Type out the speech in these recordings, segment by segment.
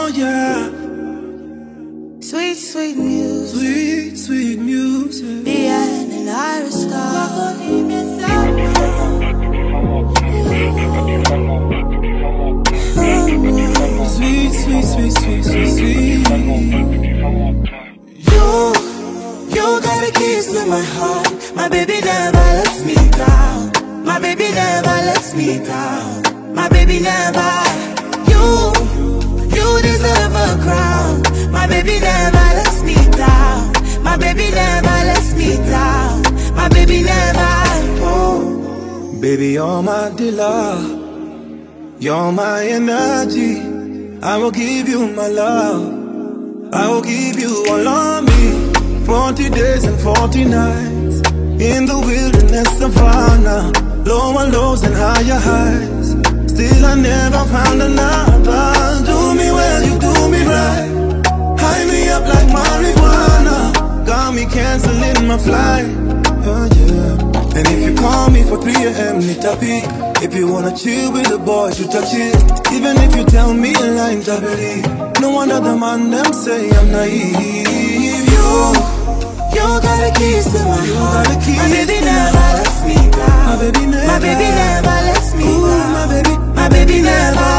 yeah. Sweet, sweet music. Sweet, sweet music. Bien and Iris Star. Sweet, sweet, sweet, sweet, sweet, sweet. You got the keys to my heart. My baby never lets me down. My baby never lets me down. My baby never. You deserve a crown. My baby never lets me down. My baby never lets me down. My baby never. Oh. Baby, you're my dealer. You're my energy. I will give you my love. I will give you all of me. 40 days and 40 nights in the wilderness savannah. Lower lows and higher highs. Still I never found another. Do me well, you do me right. High me up like marijuana. Got me canceling my flight. Yeah. And if you call me for 3 a.m. need a peek. If you wanna chill with the boys, you touch it. Even if you tell me a line to believe. No one other man them say I'm naive. You got the keys to my heart. My baby never lets me down. My baby never. My baby never lets me down. My baby. My baby never.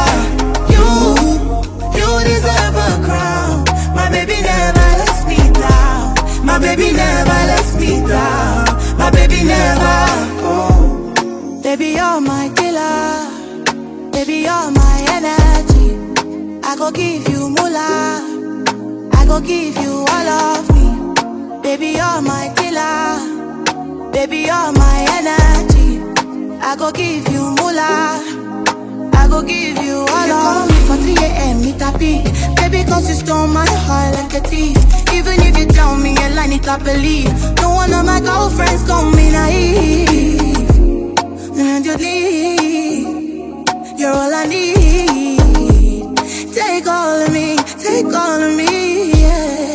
You deserve a crown. My baby never lets me down. My baby never lets me down. My baby never. Oh. Baby, you're my killer. Baby, you're my energy. I go give you moolah. I go give you all of me. Baby, you're my killer. Baby, you're my energy. I go give you moolah. I go give you all of me. For 3 a.m. need a peek. Baby, cause you stole my heart like a thief. Even if you tell me a lie, need to believe. No one of my girlfriends call me naive. And you leave. You're all I need. Take all of me. Take all of me, yeah.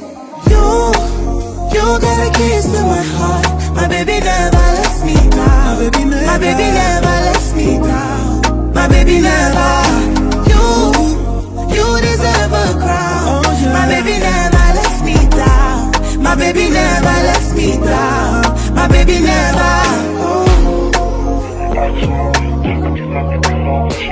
You got the keys to my heart. My baby never lets me down. My baby never. My baby never lets me down. My baby never. You deserve a crown. Oh, yeah. My baby never lets me down. My baby never lets me down. My baby never. Oh.